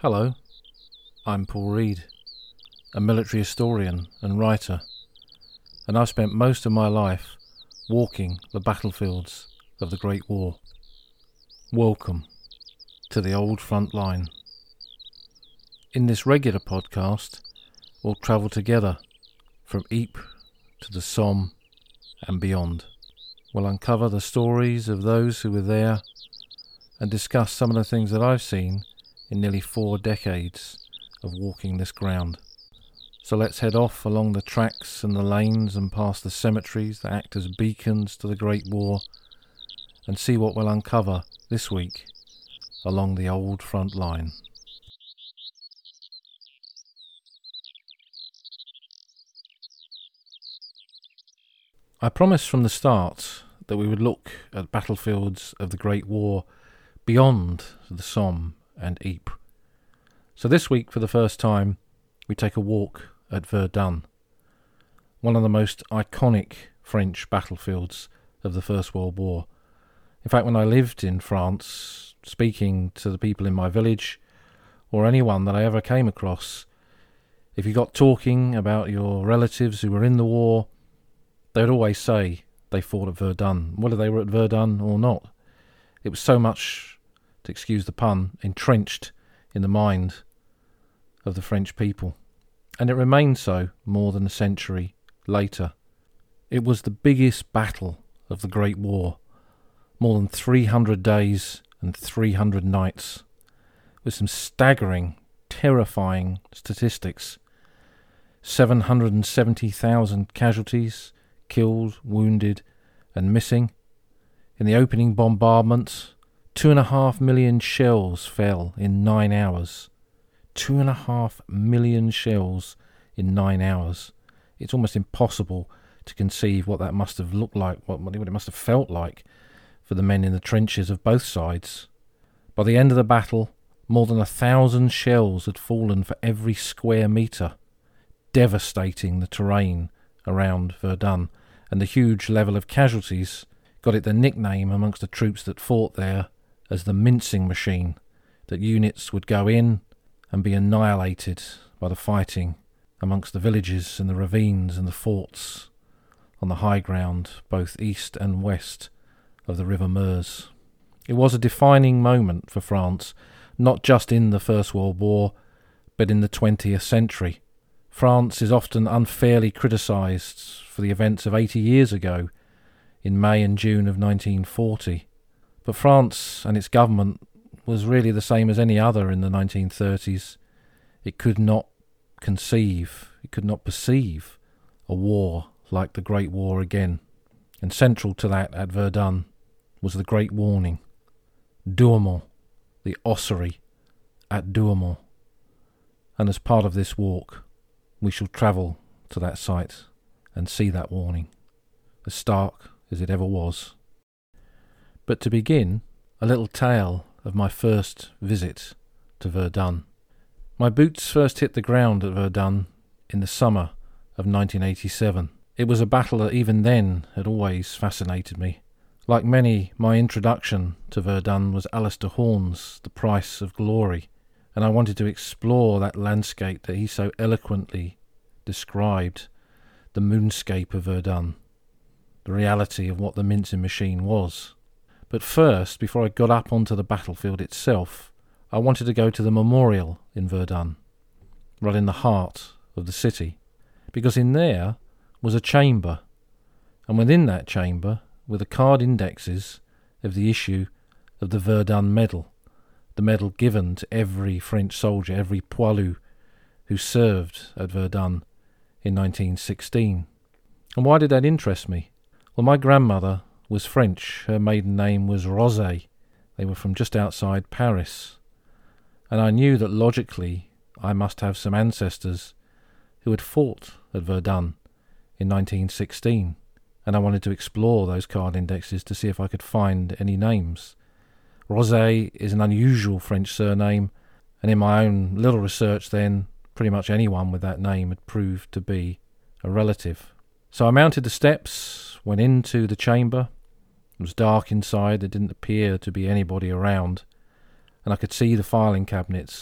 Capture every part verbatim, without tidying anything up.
Hello, I'm Paul Reed, a military historian and writer, and I've spent most of my life walking the battlefields of the Great War. Welcome to the old front line. In this regular podcast, we'll travel together from Ypres to the Somme and beyond. We'll uncover the stories of those who were there and discuss some of the things that I've seen in nearly four decades of walking this ground. So let's head off along the tracks and the lanes and past the cemeteries that act as beacons to the Great War and see what we'll uncover this week along the old front line. I promised from the start that we would look at battlefields of the Great War beyond the Somme and Ypres. So this week, for the first time, we take a walk at Verdun, one of the most iconic French battlefields of the First World War. In fact, when I lived in France, speaking to the people in my village, or anyone that I ever came across, if you got talking about your relatives who were in the war, they would always say they fought at Verdun, whether they were at Verdun or not. It was so much, to excuse the pun, entrenched in the mind of the French people. And it remained so more than a century later. It was the biggest battle of the Great War, more than three hundred days and three hundred nights, with some staggering, terrifying statistics. seven hundred seventy thousand casualties, killed, wounded and missing. In the opening bombardment, two and a half million shells fell in nine hours. Two and a half million shells in nine hours. It's almost impossible to conceive what that must have looked like, what, what it must have felt like for the men in the trenches of both sides. By the end of the battle, more than a thousand shells had fallen for every square metre, devastating the terrain around Verdun, and the huge level of casualties got it the nickname amongst the troops that fought there as the mincing machine, that units would go in and be annihilated by the fighting amongst the villages and the ravines and the forts on the high ground, both east and west of the River Meuse. It was a defining moment for France, not just in the First World War, but in the twentieth century. France is often unfairly criticised for the events of eighty years ago, in May and June of nineteen forty. But France and its government was really the same as any other in the nineteen thirties. It could not conceive, it could not perceive a war like the Great War again. And central to that at Verdun was the Great Warning. Douaumont, the ossuary at Douaumont. And as part of this walk, we shall travel to that site and see that warning, as stark as it ever was. But to begin, a little tale of my first visit to Verdun. My boots first hit the ground at Verdun in the summer of nineteen eighty-seven. It was a battle that even then had always fascinated me. Like many, my introduction to Verdun was Alistair Horn's The Price of Glory, and I wanted to explore that landscape that he so eloquently described, the moonscape of Verdun, the reality of what the mincing machine was. But first, before I got up onto the battlefield itself, I wanted to go to the memorial in Verdun, right in the heart of the city, because in there was a chamber, and within that chamber were the card indexes of the issue of the Verdun Medal, the medal given to every French soldier, every poilu who served at Verdun in nineteen sixteen. And why did that interest me? Well, my grandmother was French. Her maiden name was Rosé. They were from just outside Paris. And I knew that logically I must have some ancestors who had fought at Verdun in nineteen sixteen. And I wanted to explore those card indexes to see if I could find any names. Rosé is an unusual French surname, and in my own little research then, pretty much anyone with that name had proved to be a relative. So I mounted the steps, went into the chamber. It was dark inside, there didn't appear to be anybody around, and I could see the filing cabinets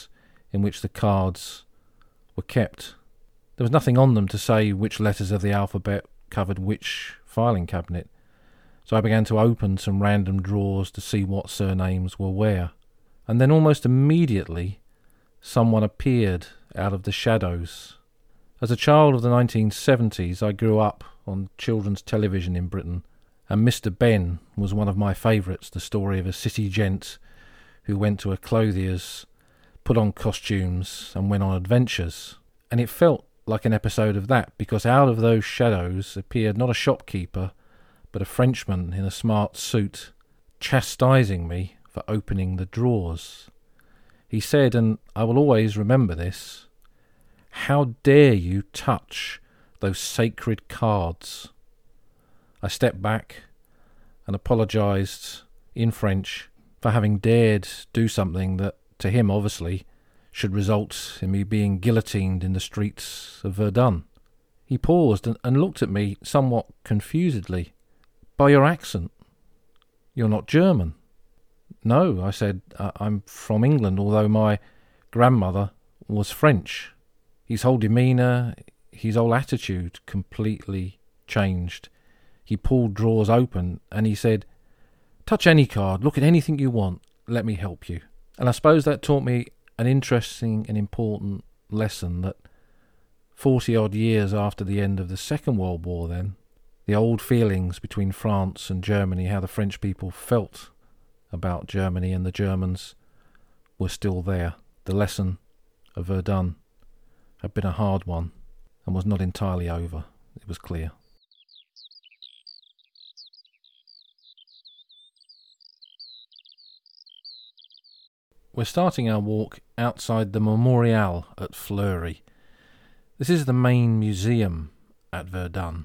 in which the cards were kept. There was nothing on them to say which letters of the alphabet covered which filing cabinet, so I began to open some random drawers to see what surnames were where. And then almost immediately someone appeared out of the shadows. As a child of the nineteen seventies, I grew up on children's television in Britain, and Mister Ben was one of my favourites, the story of a city gent who went to a clothier's, put on costumes and went on adventures. And it felt like an episode of that, because out of those shadows appeared not a shopkeeper, but a Frenchman in a smart suit, chastising me for opening the drawers. He said, and I will always remember this, "How dare you touch those sacred cards?" I stepped back and apologised in French for having dared do something that, to him obviously, should result in me being guillotined in the streets of Verdun. He paused and, and looked at me somewhat confusedly. "By your accent, you're not German." "No," I said, "I'm from England, although my grandmother was French." His whole demeanour, his whole attitude completely changed. He pulled drawers open and he said, "Touch any card, look at anything you want, let me help you." And I suppose that taught me an interesting and important lesson, that forty-odd years after the end of the Second World War then, the old feelings between France and Germany, how the French people felt about Germany and the Germans, were still there. The lesson of Verdun had been a hard one and was not entirely over, it was clear. We're starting our walk outside the Memorial at Fleury. This is the main museum at Verdun.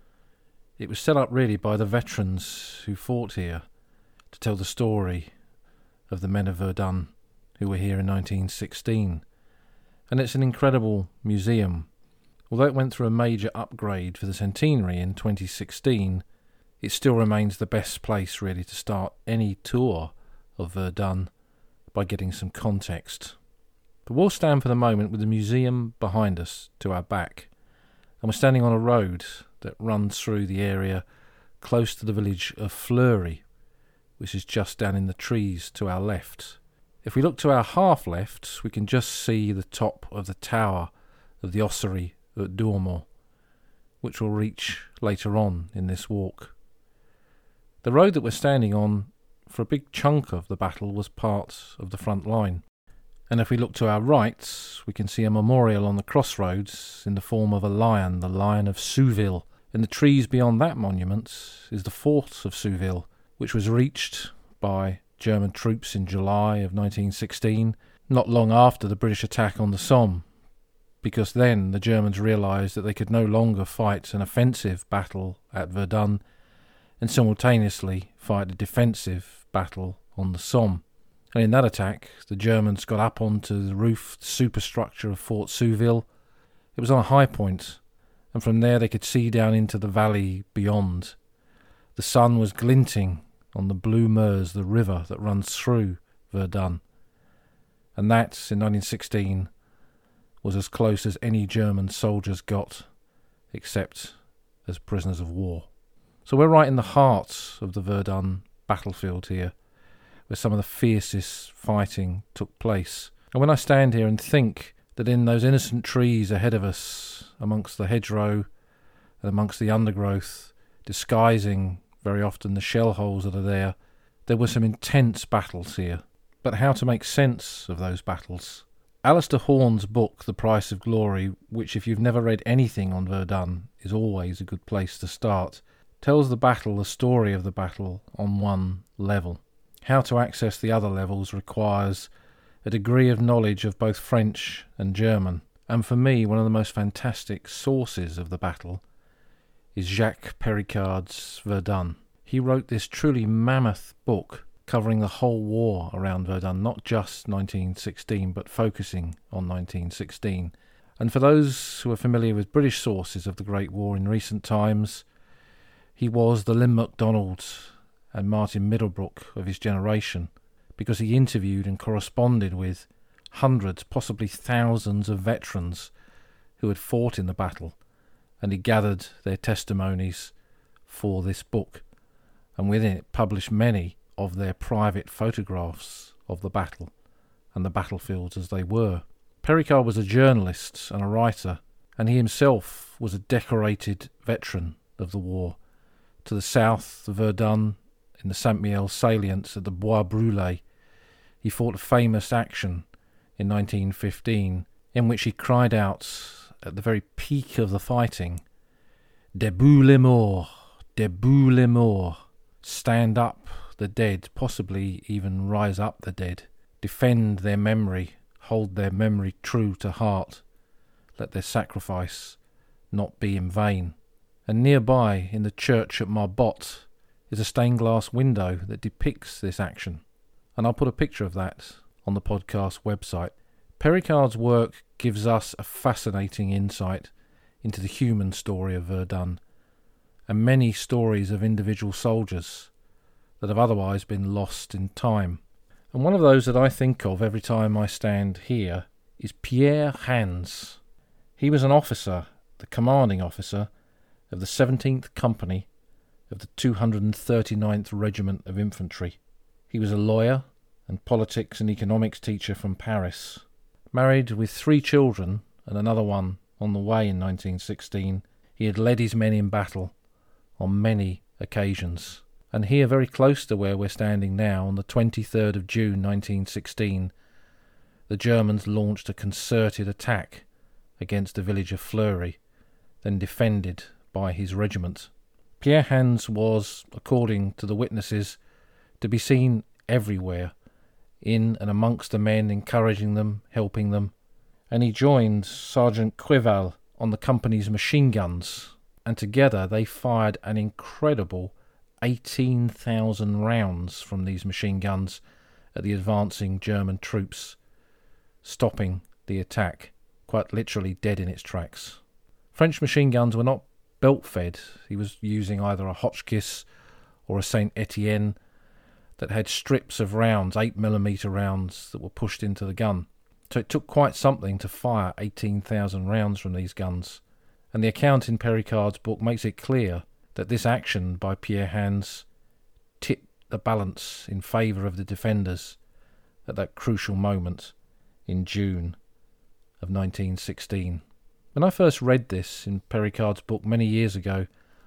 It was set up really by the veterans who fought here to tell the story of the men of Verdun who were here in nineteen sixteen. And it's an incredible museum. Although it went through a major upgrade for the centenary in twenty sixteen, it still remains the best place really to start any tour of Verdun by getting some context. But we'll stand for the moment with the museum behind us to our back, and we're standing on a road that runs through the area close to the village of Fleury, which is just down in the trees to our left. If we look to our half left, we can just see the top of the tower of the ossuary at Dourmont, which we'll reach later on in this walk. The road that we're standing on, for a big chunk of the battle, was part of the front line. And if we look to our right, we can see a memorial on the crossroads in the form of a lion, the Lion of Souville. In the trees beyond that monument is the fort of Souville, which was reached by German troops in July of nineteen sixteen, not long after the British attack on the Somme, because then the Germans realised that they could no longer fight an offensive battle at Verdun and simultaneously fight a defensive battle on the Somme. And in that attack, the Germans got up onto the roof superstructure of Fort Souville. It was on a high point, and from there they could see down into the valley beyond. The sun was glinting on the blue Meuse, the river that runs through Verdun. And that, in nineteen sixteen, was as close as any German soldiers got, except as prisoners of war. So we're right in the heart of the Verdun battlefield here, where some of the fiercest fighting took place. And when I stand here and think that in those innocent trees ahead of us, amongst the hedgerow and amongst the undergrowth, disguising very often the shell holes that are there, there were some intense battles here. But how to make sense of those battles? Alistair Horn's book, The Price of Glory, which if you've never read anything on Verdun is always a good place to start, tells the battle, the story of the battle, on one level. How to access the other levels requires a degree of knowledge of both French and German. And for me, one of the most fantastic sources of the battle is Jacques Péricard's Verdun. He wrote this truly mammoth book covering the whole war around Verdun, not just nineteen sixteen, but focusing on nineteen sixteen. And for those who are familiar with British sources of the Great War in recent times, he was the Lynn MacDonald and Martin Middlebrook of his generation, because he interviewed and corresponded with hundreds, possibly thousands of veterans who had fought in the battle, and he gathered their testimonies for this book, and within it published many of their private photographs of the battle and the battlefields as they were. Péricard was a journalist and a writer, and he himself was a decorated veteran of the war. To the south of Verdun, in the Saint-Mihiel salient at the Bois Brûlés, he fought a famous action in nineteen fifteen, in which he cried out at the very peak of the fighting, "Debout les morts, debout les morts," stand up the dead, possibly even rise up the dead, defend their memory, hold their memory true to heart, let their sacrifice not be in vain. And nearby, in the church at Marbotte, is a stained glass window that depicts this action, and I'll put a picture of that on the podcast website. Péricard's work gives us a fascinating insight into the human story of Verdun, and many stories of individual soldiers that have otherwise been lost in time. And one of those that I think of every time I stand here is Pierre Hans. He was an officer, the commanding officer, of the seventeenth Company of the two hundred thirty-ninth Regiment of Infantry. He was a lawyer and politics and economics teacher from Paris. Married with three children and another one on the way in nineteen sixteen, he had led his men in battle on many occasions. And here, very close to where we're standing now, on the twenty-third of June nineteen sixteen, the Germans launched a concerted attack against the village of Fleury, then defended by his regiment. Pierre Hans was, according to the witnesses, to be seen everywhere, in and amongst the men, encouraging them, helping them, and he joined Sergeant Creval on the company's machine guns, and together they fired an incredible eighteen thousand rounds from these machine guns at the advancing German troops, stopping the attack, quite literally dead in its tracks. French machine guns were not belt-fed. He was using either a Hotchkiss or a Saint Etienne that had strips of rounds, eight millimeter rounds, that were pushed into the gun. So it took quite something to fire eighteen thousand rounds from these guns. And the account in Péricard's book makes it clear that this action by Pierre Hans tipped the balance in favour of the defenders at that crucial moment in June of nineteen sixteen. When I first read this in Péricard's book many years ago,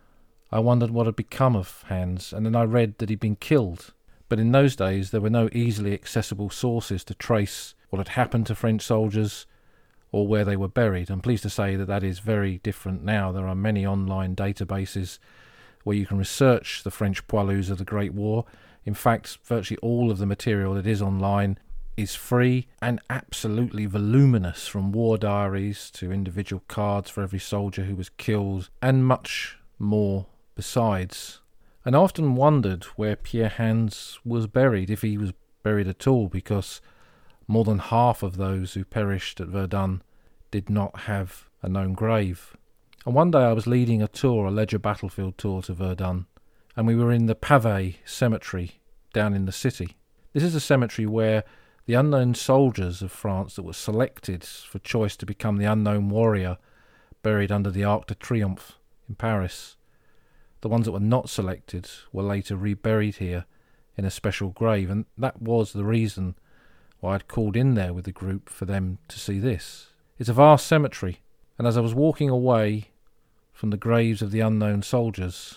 I wondered what had become of Hans, and then I read that he'd been killed. But in those days there were no easily accessible sources to trace what had happened to French soldiers or where they were buried. I'm pleased to say that that is very different now. There are many online databases where you can research the French poilus of the Great War. In fact, virtually all of the material that is online is free and absolutely voluminous, from war diaries to individual cards for every soldier who was killed, and much more besides. And I often wondered where Pierre Hans was buried, if he was buried at all, because more than half of those who perished at Verdun did not have a known grave. And one day I was leading a tour, a Ledger Battlefield tour to Verdun, and we were in the Pavé cemetery down in the city. This is a cemetery where the unknown soldiers of France that were selected for choice to become the unknown warrior buried under the Arc de Triomphe in Paris. The ones that were not selected were later reburied here in a special grave, and that was the reason why I'd called in there with the group, for them to see this. It's a vast cemetery, and as I was walking away from the graves of the unknown soldiers,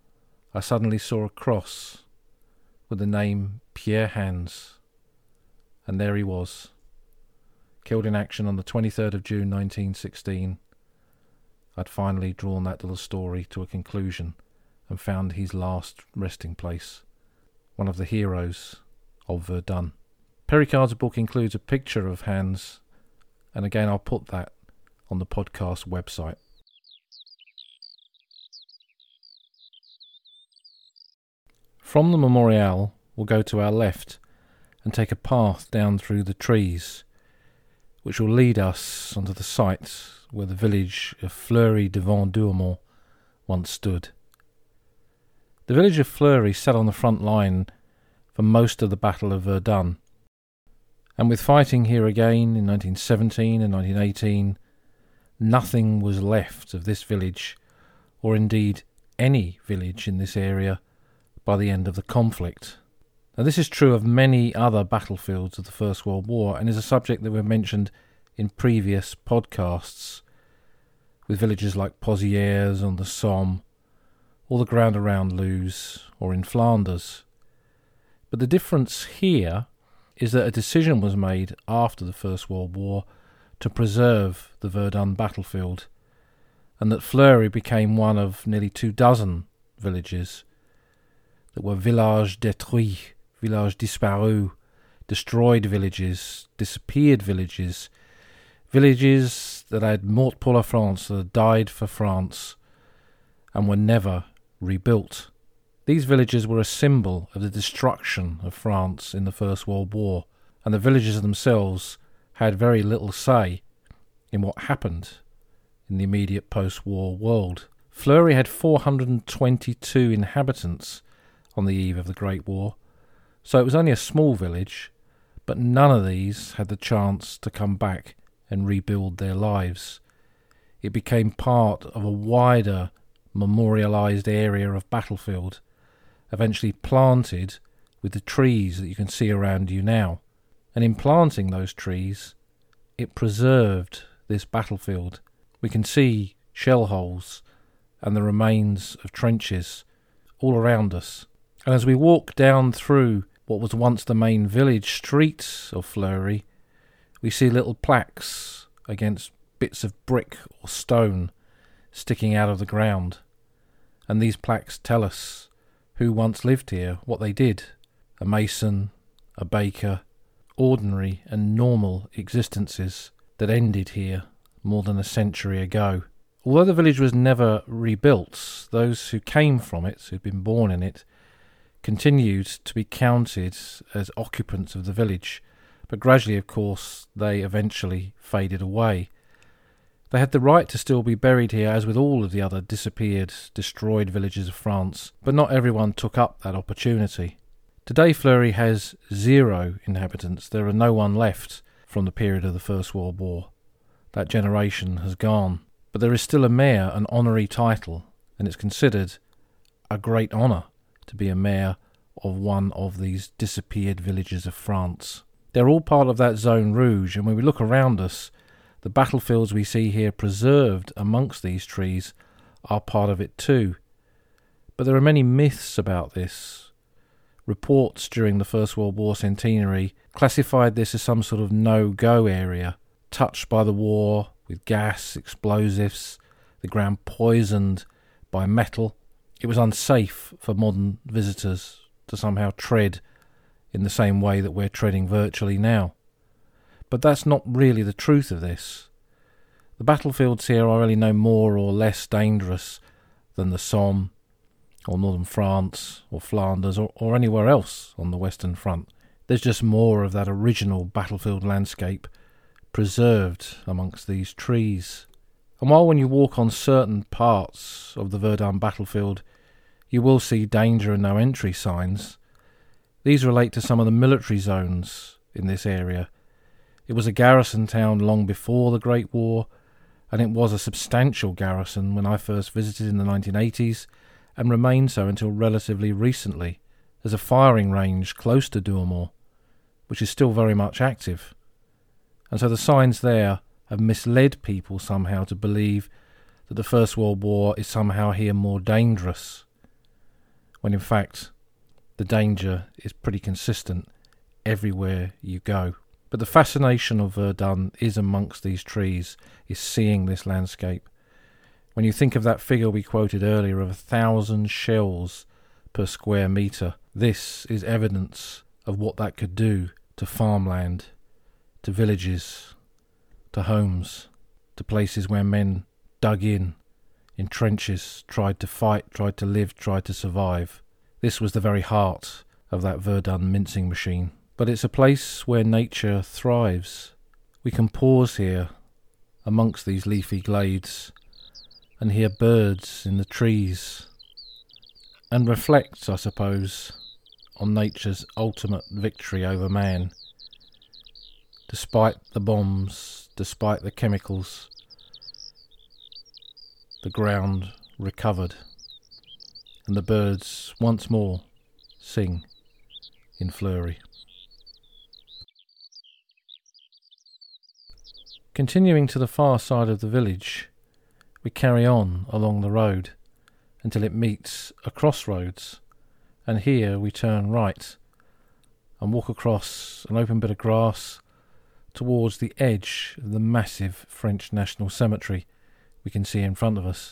I suddenly saw a cross with the name Pierre Hans. And there he was, killed in action on the twenty-third of June nineteen sixteen. I'd finally drawn that little story to a conclusion and found his last resting place, one of the heroes of Verdun. Péricard's book includes a picture of Hans, and again I'll put that on the podcast website. From the memorial, we'll go to our left and take a path down through the trees, which will lead us onto the site where the village of Fleury-devant-Douaumont once stood. The village of Fleury sat on the front line for most of the Battle of Verdun, And with fighting here again in nineteen seventeen and nineteen eighteen, nothing was left of this village, or indeed any village in this area, by the end of the conflict. Now, this is true of many other battlefields of the First World War, and is a subject that we've mentioned in previous podcasts, with villages like Pozières on the Somme, or the ground around Loos, or in Flanders. But the difference here is that a decision was made after the First World War to preserve the Verdun battlefield, and that Fleury became one of nearly two dozen villages that were villages détruits, villages disparus, destroyed villages, disappeared villages, villages that had mort pour la France, that had died for France, and were never rebuilt. These villages were a symbol of the destruction of France in the First World War, and the villages themselves had very little say in what happened in the immediate post-war world. Fleury had four hundred twenty-two inhabitants on the eve of the Great War, so it was only a small village, but none of these had the chance to come back and rebuild their lives. It became part of a wider memorialised area of battlefield, eventually planted with the trees that you can see around you now. And in planting those trees, it preserved this battlefield. We can see shell holes and the remains of trenches all around us. And as we walk down through what was once the main village streets of Fleury, we see little plaques against bits of brick or stone sticking out of the ground. And these plaques tell us who once lived here, what they did. A mason, a baker, ordinary and normal existences that ended here more than a century ago. Although the village was never rebuilt, those who came from it, who'd been born in it, continued to be counted as occupants of the village, but gradually, of course, they eventually faded away. They had the right to still be buried here, as with all of the other disappeared, destroyed villages of France, but not everyone took up that opportunity. Today Fleury has zero inhabitants. There are no one left from the period of the First World War. That generation has gone. But there is still a mayor, an honorary title, and it's considered a great honour to be a mayor of one of these disappeared villages of France. They're all part of that Zone Rouge, and when we look around us, the battlefields we see here preserved amongst these trees are part of it too. But there are many myths about this. Reports during the First World War centenary classified this as some sort of no-go area, touched by the war with gas, explosives, the ground poisoned by metal. It was unsafe for modern visitors to somehow tread in the same way that we're treading virtually now. But that's not really the truth of this. The battlefields here are really no more or less dangerous than the Somme, or northern France, or Flanders, or, or anywhere else on the Western Front. There's just more of that original battlefield landscape preserved amongst these trees. And while when you walk on certain parts of the Verdun battlefield, you will see danger and no entry signs, these relate to some of the military zones in this area. It was a garrison town long before the Great War, and it was a substantial garrison when I first visited in the nineteen eighties, and remained so until relatively recently. There's a firing range close to Douaumont, which is still very much active. And so the signs there have misled people somehow to believe that the First World War is somehow here more dangerous, when in fact the danger is pretty consistent everywhere you go. But the fascination of Verdun is amongst these trees, is seeing this landscape. When you think of that figure we quoted earlier of a thousand shells per square metre, this is evidence of what that could do to farmland, to villages, to homes, to places where men dug in, in trenches, tried to fight, tried to live, tried to survive. This was the very heart of that Verdun mincing machine. But it's a place where nature thrives. We can pause here amongst these leafy glades and hear birds in the trees and reflect, I suppose, on nature's ultimate victory over man. Despite the bombs, despite the chemicals, the ground recovered, and the birds once more sing in Fleury. Continuing to the far side of the village, we carry on along the road until it meets a crossroads, and here we turn right and walk across an open bit of grass towards the edge of the massive French National Cemetery we can see in front of us.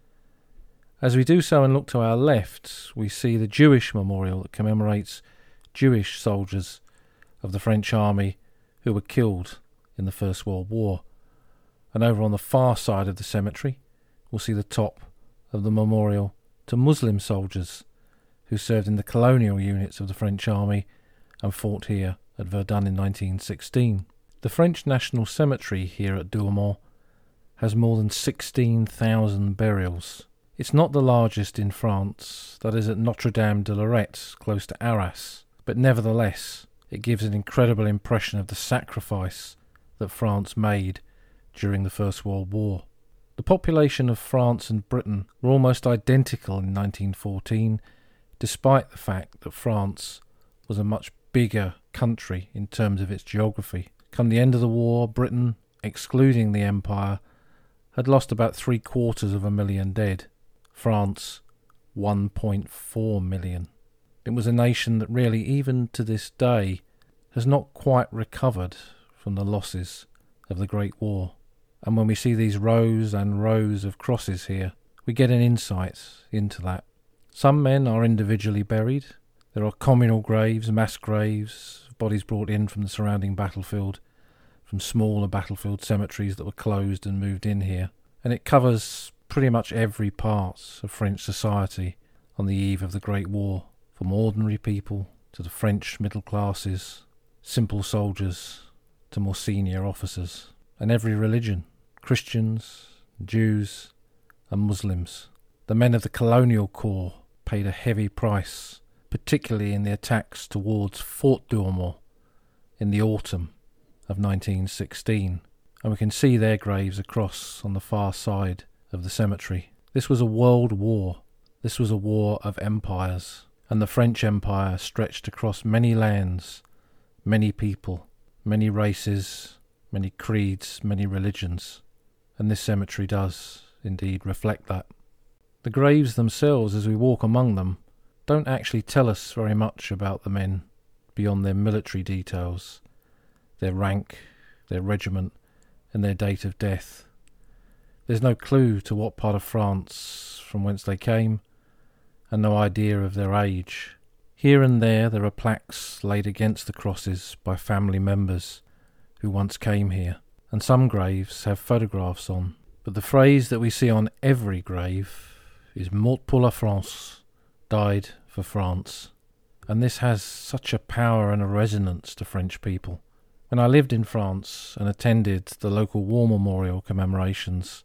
As we do so and look to our left, we see the Jewish memorial that commemorates Jewish soldiers of the French army who were killed in the First World War. And over on the far side of the cemetery, we'll see the top of the memorial to Muslim soldiers who served in the colonial units of the French army and fought here at Verdun in nineteen sixteen. The French National Cemetery here at Douaumont has more than sixteen thousand burials. It's not the largest in France, that is at Notre Dame de Lorette, close to Arras, but nevertheless it gives an incredible impression of the sacrifice that France made during the First World War. The population of France and Britain were almost identical in nineteen fourteen, despite the fact that France was a much bigger country in terms of its geography. Come the end of the war, Britain, excluding the Empire, had lost about three quarters of a million dead. France, one point four million. It was a nation that really, even to this day, has not quite recovered from the losses of the Great War. And when we see these rows and rows of crosses here, we get an insight into that. Some men are individually buried. There are communal graves, mass graves, bodies brought in from the surrounding battlefield, from smaller battlefield cemeteries that were closed and moved in here. And it covers pretty much every part of French society on the eve of the Great War, from ordinary people to the French middle classes, simple soldiers to more senior officers, and every religion, Christians, Jews and Muslims. The men of the colonial corps paid a heavy price, particularly in the attacks towards Fort Douaumont in the autumn of nineteen sixteen, and we can see their graves across on the far side of the cemetery. This was a world war. This was a war of empires, and the French Empire stretched across many lands, many people, many races, many creeds, many religions, and this cemetery does indeed reflect that. The graves themselves, as we walk among them, don't actually tell us very much about the men beyond their military details, their rank, their regiment, and their date of death. There's no clue to what part of France from whence they came, and no idea of their age. Here and there there are plaques laid against the crosses by family members who once came here, and some graves have photographs on. But the phrase that we see on every grave is "Mort pour la France," died for France. And this has such a power and a resonance to French people. When I lived in France and attended the local war memorial commemorations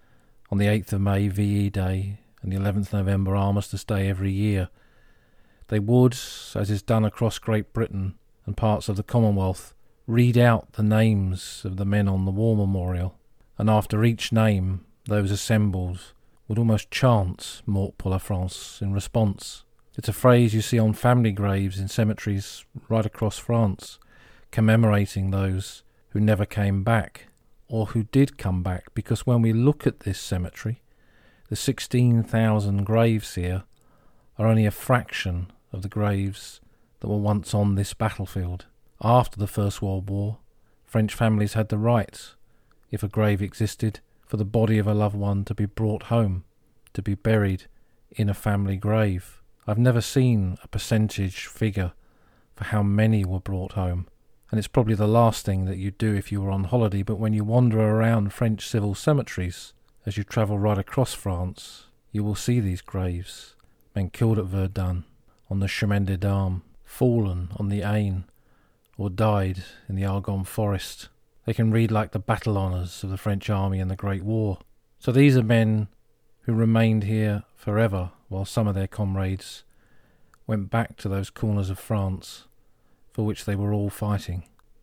on the eighth of May V E Day and the eleventh of November Armistice Day every year, they would, as is done across Great Britain and parts of the Commonwealth, read out the names of the men on the war memorial, and after each name those assembled would almost chant "Mort pour la France" in response. It's a phrase you see on family graves in cemeteries right across France, commemorating those who never came back, or who did come back, because when we look at this cemetery, the sixteen thousand graves here are only a fraction of the graves that were once on this battlefield. After the First World War, French families had the right, if a grave existed, for the body of a loved one to be brought home, to be buried in a family grave. I've never seen a percentage figure for how many were brought home, and it's probably the last thing that you'd do if you were on holiday, but when you wander around French civil cemeteries, as you travel right across France, you will see these graves. Men killed at Verdun, on the Chemin des Dames, fallen on the Aisne, or died in the Argonne forest. They can read like the battle honours of the French army in the Great War. So these are men who remained here forever, while some of their comrades went back to those corners of France for which they were all fighting.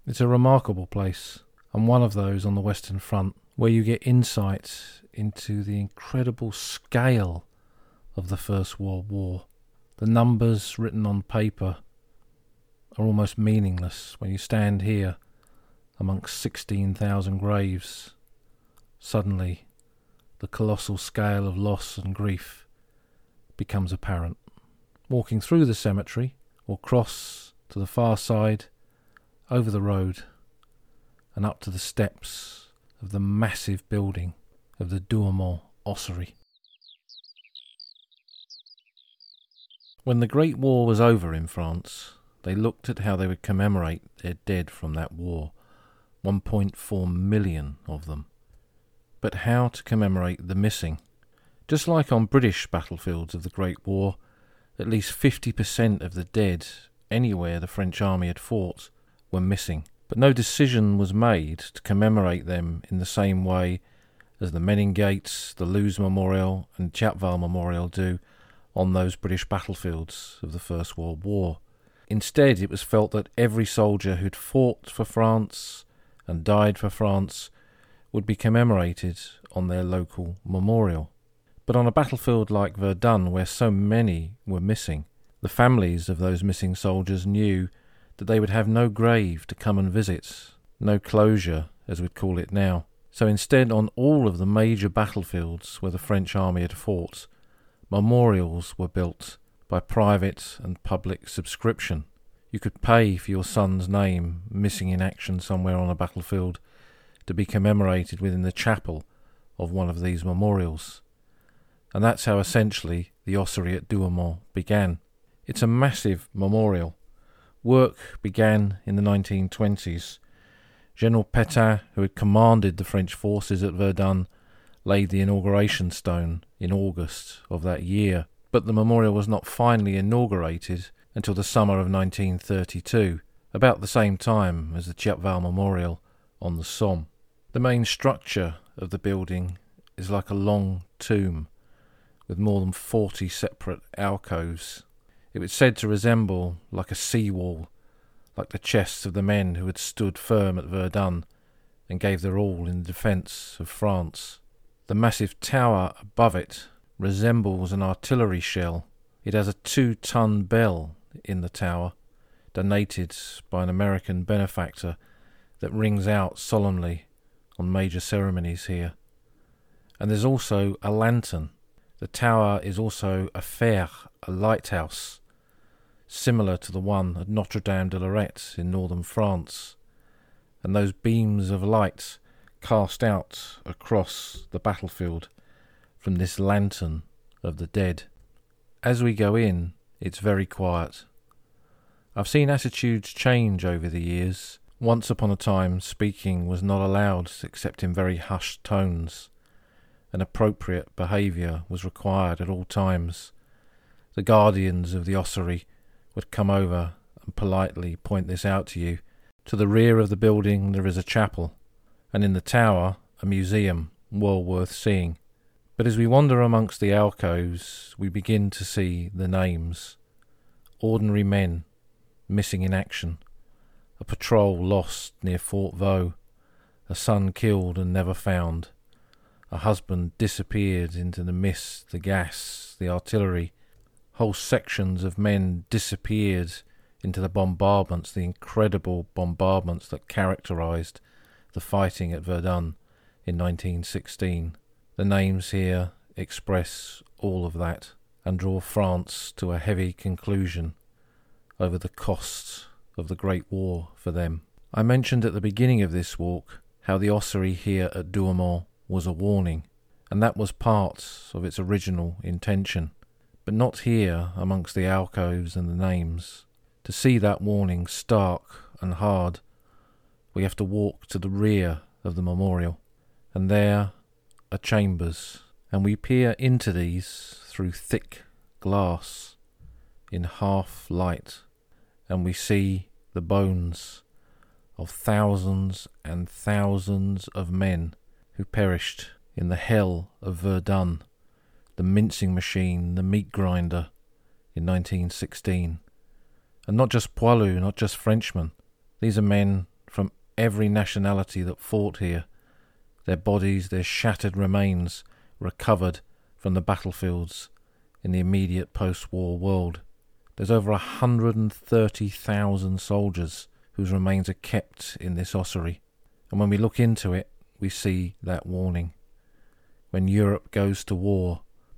It's a remarkable place, and one of those on the Western Front where you get insight into the incredible scale of the First World War. The numbers written on paper are almost meaningless when you stand here amongst sixteen thousand graves. Suddenly, the colossal scale of loss and grief becomes apparent. Walking through the cemetery, or cross to the far side, over the road, and up to the steps of the massive building of the Douaumont ossuary. When the Great War was over in France, they looked at how they would commemorate their dead from that war, one point four million of them. But how to commemorate the missing? Just like on British battlefields of the Great War, at least fifty percent of the dead anywhere the French army had fought were missing. But no decision was made to commemorate them in the same way as the Menin Gates, the Loos Memorial and Chappval Memorial do on those British battlefields of the First World War. Instead, it was felt that every soldier who'd fought for France and died for France would be commemorated on their local memorial. But on a battlefield like Verdun, where so many were missing, the families of those missing soldiers knew that they would have no grave to come and visit, no closure, as we'd call it now. So instead, on all of the major battlefields where the French army had fought, memorials were built by private and public subscription. You could pay for your son's name missing in action somewhere on a battlefield to be commemorated within the chapel of one of these memorials. And that's how essentially the ossuary at Douaumont began. It's a massive memorial. Work began in the nineteen twenties. General Pétain, who had commanded the French forces at Verdun, laid the inauguration stone in August of that year. But the memorial was not finally inaugurated until the summer of nineteen thirty-two, about the same time as the Chappval Memorial on the Somme. The main structure of the building is like a long tomb with more than forty separate alcoves. It was said to resemble like a seawall, like the chests of the men who had stood firm at Verdun and gave their all in the defence of France. The massive tower above it resembles an artillery shell. It has a two-ton bell in the tower, donated by an American benefactor, that rings out solemnly on major ceremonies here. And there's also a lantern. The tower is also a phare, a lighthouse, similar to the one at Notre Dame de Lorette in northern France. And those beams of light cast out across the battlefield from this lantern of the dead. As we go in, it's very quiet. I've seen attitudes change over the years. Once upon a time, speaking was not allowed except in very hushed tones, and appropriate behaviour was required at all times. The guardians of the ossuary would come over and politely point this out to you. To the rear of the building there is a chapel, and in the tower a museum well worth seeing. But as we wander amongst the alcoves, we begin to see the names. Ordinary men missing in action, a patrol lost near Fort Vaux, a son killed and never found, a husband disappeared into the mist, the gas, the artillery. Whole sections of men disappeared into the bombardments, the incredible bombardments that characterised the fighting at Verdun in nineteen sixteen. The names here express all of that and draw France to a heavy conclusion over the costs of the Great War for them. I mentioned at the beginning of this walk how the ossuary here at Douaumont was a warning, and that was part of its original intention. But not here amongst the alcoves and the names. To see that warning stark and hard, we have to walk to the rear of the memorial, and there are chambers, and we peer into these through thick glass in half light, and we see the bones of thousands and thousands of men who perished in the hell of Verdun, the mincing machine, the meat grinder in nineteen sixteen. And not just poilus, not just Frenchmen. These are men from every nationality that fought here. Their bodies, their shattered remains, recovered from the battlefields in the immediate post-war world. There's over one hundred thirty thousand soldiers whose remains are kept in this ossuary. And when we look into it, we see that warning. When Europe goes to war,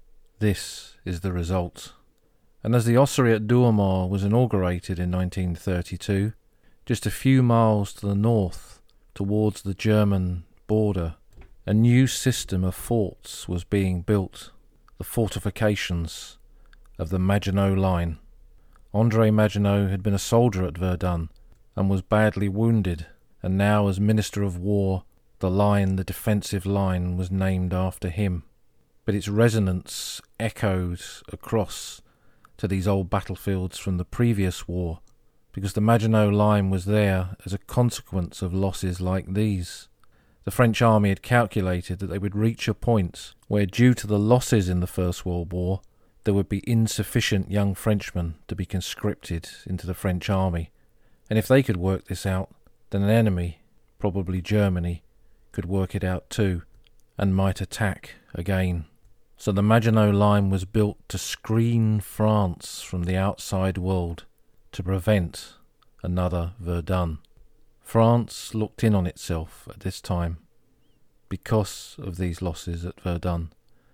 this is the result. And as the ossuary at Douaumont was inaugurated in nineteen thirty-two, just a few miles to the north, towards the German border, a new system of forts was being built, the fortifications of the Maginot Line. André Maginot had been a soldier at Verdun and was badly wounded, and now as Minister of War, the line, the defensive line, was named after him. But its resonance echoed across to these old battlefields from the previous war, because the Maginot Line was there as a consequence of losses like these. The French army had calculated that they would reach a point where, due to the losses in the First World War, there would be insufficient young Frenchmen to be conscripted into the French army. And if they could work this out, then an enemy, probably Germany, could work it out too, and might attack again. So the Maginot Line was built to screen France from the outside world, to prevent another Verdun. France looked in on itself at this time, because of these losses at Verdun,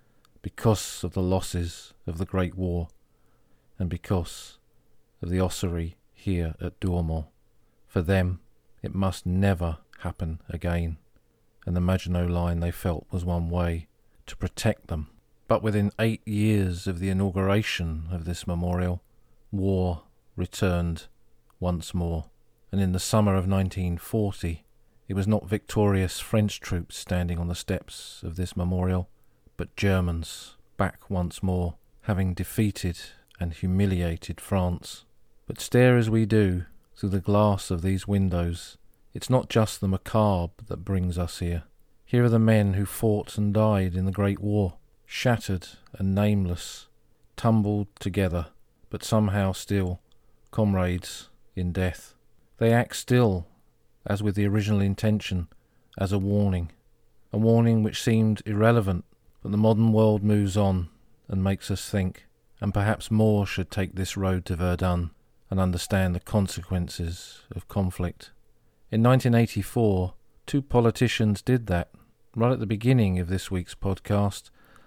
because of the losses of the Great War, and because of the ossuary here at Douaumont. For them, it must never happen again, and the Maginot Line, they felt, was one way to protect them. But within eight years of the inauguration of this memorial, war returned once more, and in the summer of nineteen forty, it was not victorious French troops standing on the steps of this memorial, but Germans, back once more, having defeated and humiliated France. But stare as we do through the glass of these windows, it's not just the macabre that brings us here. Here are the men who fought and died in the Great War, shattered and nameless, tumbled together, but somehow still comrades in death. They act still, as with the original intention, as a warning, a warning which seemed irrelevant, but the modern world moves on and makes us think, and perhaps more should take this road to Verdun and understand the consequences of conflict. In nineteen eighty-four, two politicians did that. Right at the beginning of this week's podcast,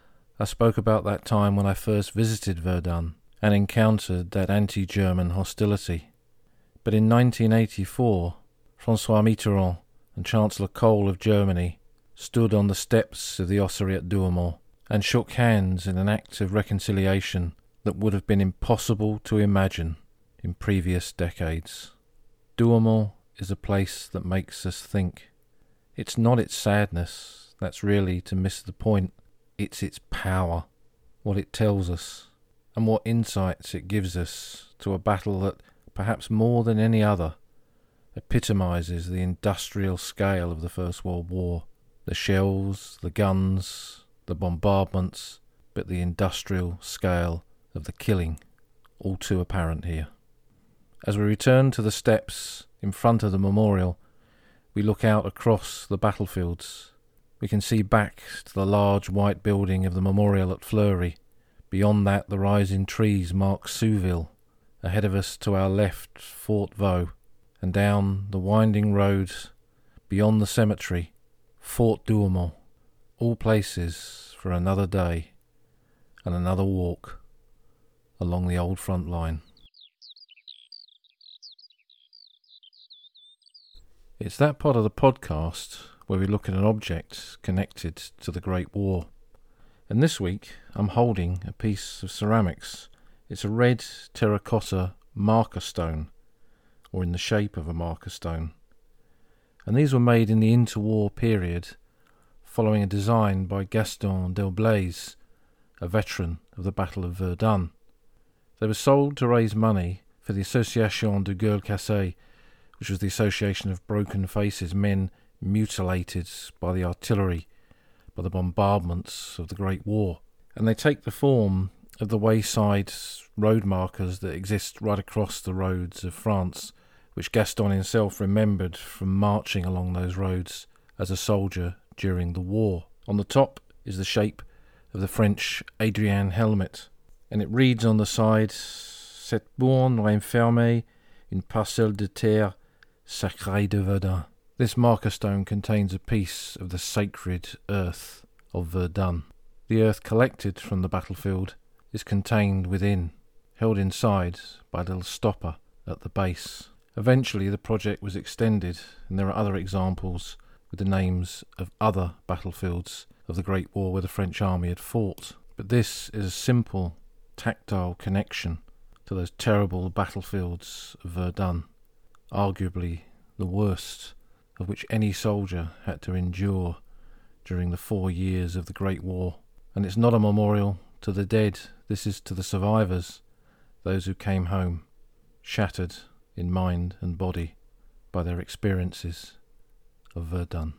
I spoke about that time when I first visited Verdun and encountered that anti-German hostility. But in nineteen eighty-four, François Mitterrand and Chancellor Kohl of Germany stood on the steps of the ossuary at Douaumont and shook hands in an act of reconciliation that would have been impossible to imagine in previous decades. Douaumont is a place that makes us think. It's not its sadness that's really to miss the point. It's its power, what it tells us, and what insights it gives us to a battle that, perhaps more than any other, epitomizes the industrial scale of the First World War. The shells, the guns, the bombardments, but the industrial scale of the killing, all too apparent here. As we return to the steps in front of the memorial, we look out across the battlefields. We can see back to the large white building of the memorial at Fleury. Beyond that, the rising trees mark Souville. Ahead of us, to our left, Fort Vaux, and down the winding road beyond the cemetery, Fort Douaumont. All places for another day and another walk along the old front line. It's that part of the podcast where we look at an object connected to the Great War. And this week I'm holding a piece of ceramics. It's a red terracotta marker stone, or in the shape of a marker stone. And these were made in the interwar period, following a design by Gaston Delblaise, a veteran of the Battle of Verdun. They were sold to raise money for the Association de Gueules Cassées, which was the association of broken faces, men mutilated by the artillery, by the bombardments of the Great War. And they take the form of the wayside road markers that exist right across the roads of France, which Gaston himself remembered from marching along those roads as a soldier during the war. On the top is the shape of the French Adrian helmet, and it reads on the side, Cette borne renfermée une parcelle de terre sacrée de Verdun. This marker stone contains a piece of the sacred earth of Verdun. The earth collected from the battlefield is contained within, held inside by a little stopper at the base. Eventually the project was extended, and there are other examples with the names of other battlefields of the Great War where the French army had fought. But this is a simple, tactile connection to those terrible battlefields of Verdun, arguably the worst of which any soldier had to endure during the four years of the Great War. And it's not a memorial to the dead, this is to the survivors, those who came home, shattered in mind and body by their experiences of Verdun.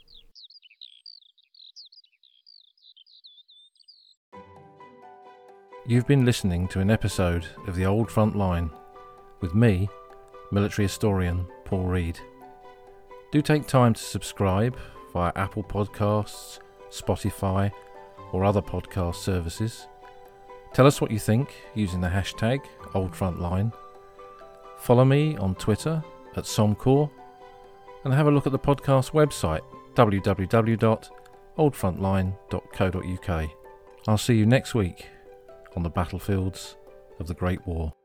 You've been listening to an episode of The Old Front Line with me, military historian Paul Reed. Do take time to subscribe via Apple Podcasts, Spotify, or other podcast services. Tell us what you think using the hashtag OldFrontLine. Follow me on Twitter at Somcore, and have a look at the podcast website w w w dot old front line dot co dot u k. I'll see you next week on the battlefields of the Great War.